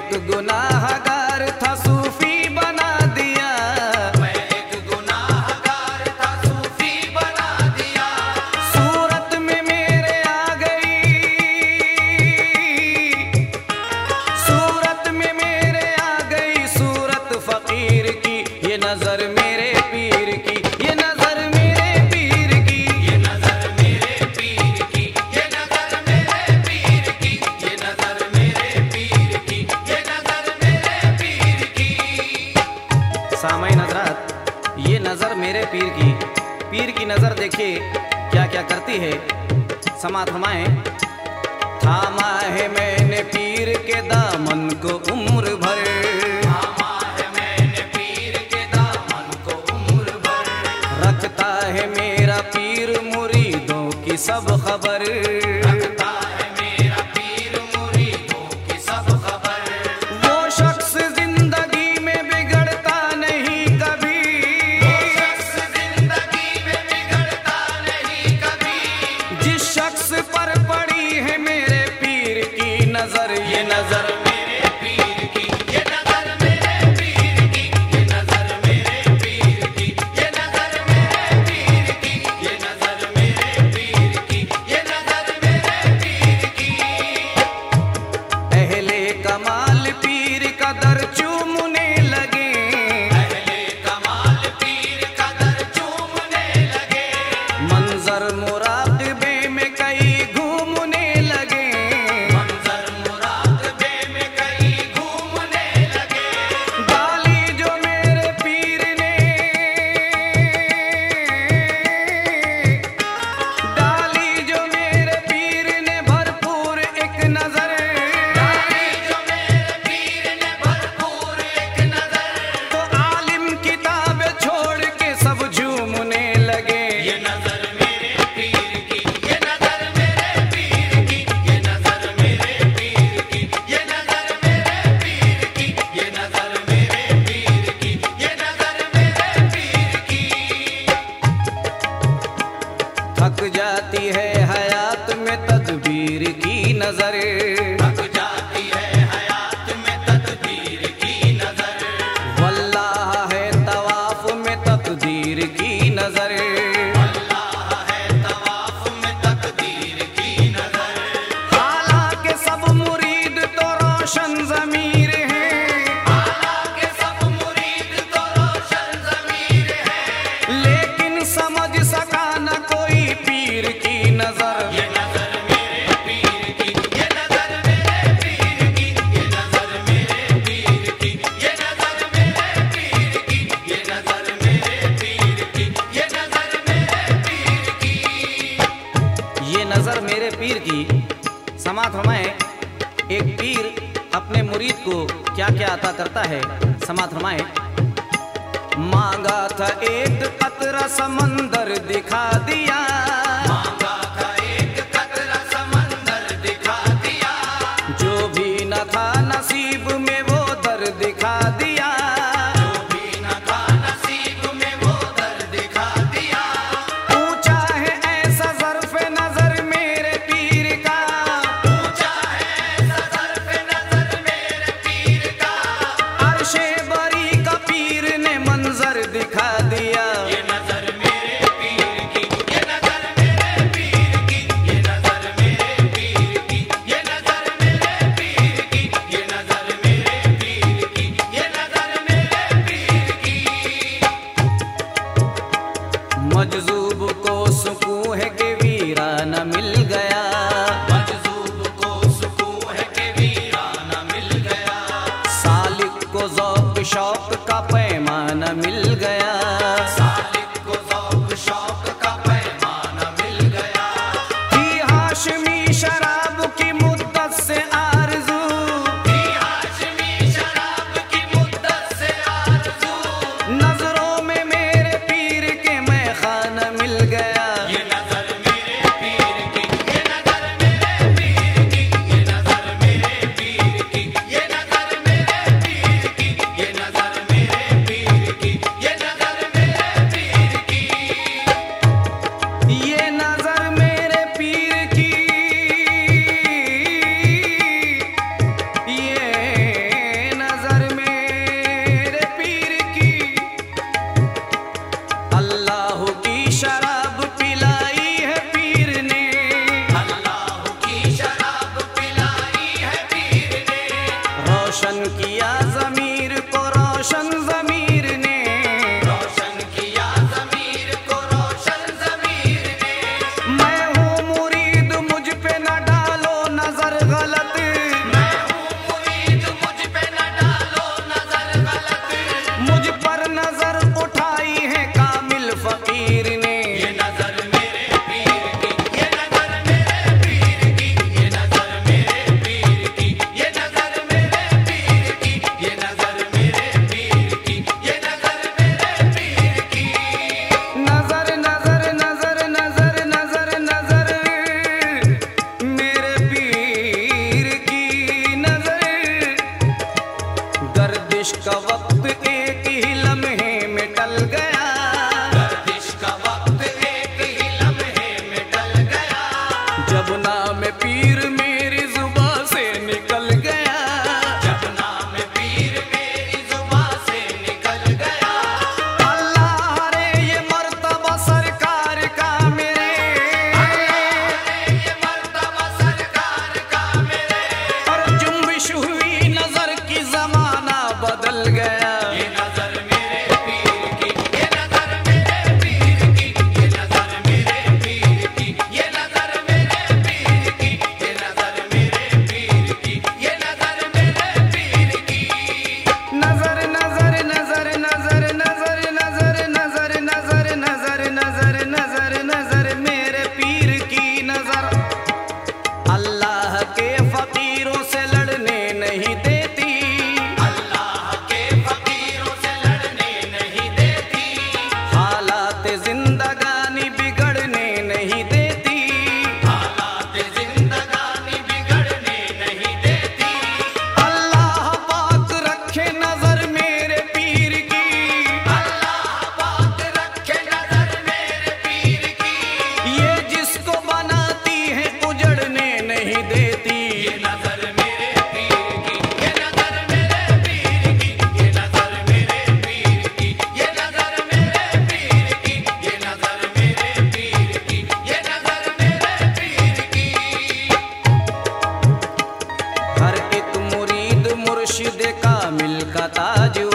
एक गुनाहगार था सूफी बना दिया, मैं एक गुनाहगार था सूफी बना दिया। सूरत में मेरे आ गई, सूरत में मेरे आ गई सूरत फकीर की, ये नजर मेरे पीर की, ये नजर मेरे पीर की, ये नजर मेरे पीर की, ये नजर मेरे पीर की, ये नजर मेरे पीर की, ये नजर मेरे पीर की। सामईन हज़रात, ये नजर मेरे पीर की नजर देखिए क्या क्या करती है। समात फरमाएं, थामा है मैंने पीर के दामन को उम्र भर, थामा है मैंने पीर के दामन को उम्र भर। रखता है मेरा पीर मुरीदों की सब खबर, रखता है मेरा पीर मुरीदों की सब खबर। वो शख्स जिंदगी में बिगड़ता नहीं कभी, वो शख्स जिंदगी में बिगड़ता नहीं कभी। जिस शख्स पर पड़ी है मेरे पीर की नजर, ये नजर मेरे पीर की, ये नजर मेरे पीर की, ये नजर मेरे पीर की, ये नजर मेरे पीर की, ये नजर मेरे पीर की, ये नजर मेरे पीर की। अहले कमाल पीर का दर चूमने लगे, अहले कमाल पीर का दर चूमने लगे। मंजर मुराकबे में कई घूमने लगे, मंजर मुराकबे में कई घूमने लगे। डाली जो मेरे पीर ने, डाली जो मेरे पीर ने भरपूर एक नजर, डाली जो मेरे पीर ने भरपूर एक नजर। तो आलिम किताबें छोड़ के सब झूमने लगे। ये नजर मेरे पीर की, ये नजर मेरे पीर की, ये नजर मेरे पीर की, ये नजर मेरे पीर की, ये नजर मेरे पीर की, ये नजर मेरे पीर की। थक जाती है हयात में तदबीर की नजर, थक जाती है हयात में तदबीर की नजर। वल्लाह है तवाफ में तकदीर की नजर, अल्लाह है तवाफ में तकदीर की नजर। हालांकि सब मुरीद तो रोशन ज़मीर हैं, हालांकि सब मुरीद तो रोशन ज़मीर है। लेकिन समझ सका न कोई पीर की नजर। ये नजर मेरे पीर की, ये नजर मेरे पीर की, ये नजर मेरे पीर की, ये नजर मेरे पीर की, ये नजर मेरे पीर की, ये नजर मेरे पीर की। ये नजर मेरे पीर की। समात फरमाएं, एक पीर अपने मुरीद को क्या क्या अता करता है। समात फरमाएं, मांगा था एक कतरा समंदर दिखा दिया, मांगा था एक कतरा समंदर दिखा दिया। जो भी न था नसीब में वो दर दिखा दिया। जो भी न था नसीब में वो दर दिखा दिया। ऊंचा है ऐसा ज़र्फ़े नजर मेरे पीर का, ऊंचा है सज़र्फ़ नज़र मेरे पीर का। अर्शे बरी का पीर ने मंजर दिखा दिया। ये नजर मेरे पीर की, ये नजर मेरे पीर की, ये नजर मेरे पीर की, ये नजर मेरे पीर की, ये नजर मेरे पीर की, ये नजर रोशन किया ज़मीर को रोशन ज़मीर ने, रोशन किया ज़मीर को रोशन ज़मीर ने। मैं हूँ मुरीद मुझ पे न डालो नजर गलत, मैं हूँ मुरीद मुझ पे न डालो नजर गलत। मुझ पर नजर उठाई है कामिल फकीर ने। ये नजर मेरे पीर की, ये नजर मेरे पीर की, ये नजर मेरे पीर की, ये नजर मेरे पीर की, ये नजर मेरे पीर की, ये नजर मेरे पीर की। नजर नजर नजर नजर नजर नजर मेरे पीर की नजर। गर्दिश का वक्त एक ही लम्हे में टल गया, गर्दिश का वक्त एक ही लम्हे में टल गया। जब नाम पीर मेरी जुबां से निकल गया। जब नाम पीर मेरी जुबां से निकल गया। अल्लाह रे ये मर्तबा सरकार का मेरे, ये मर्तबा सरकार का मेरे। और जुम्बिश हुई नजर की जमाना बदल गया। ये नजर मेरे पीर की, ये नजर मेरे पीर की, ये नजर मेरे पीर की, ये नजर मेरे पीर की, ये नजर मेरे पीर की, ये नजर मेरे पीर की। नजर नजर नजर नजर नजर नजर नजर नजर नजर नजर नजर नजर मेरे पीर की नजर। अल्लाह के फकीरों से लड़ने नहीं देती, अल्लाह के फकीरों से लड़ने नहीं देती। हालात जिंदगानी बिगड़ने नहीं देती। हालात जिंदगानी बिगड़ने नहीं देती। अल्लाह पाक रखे नजर मेरे पीर की, अल्लाह पाक रखे नजर मेरे पीर की। ये जिसको बनाती है उजड़ने नहीं देती। ये नजर मेरे पीर की, ये नजर मेरे पीर की, ये नजर मेरे पीर की, ये नजर मेरे पीर की, ये नजर मेरे पीर की, ये नजर मेरे पीर की। हर एक मुरीद मुर्शिद कामिल का ताज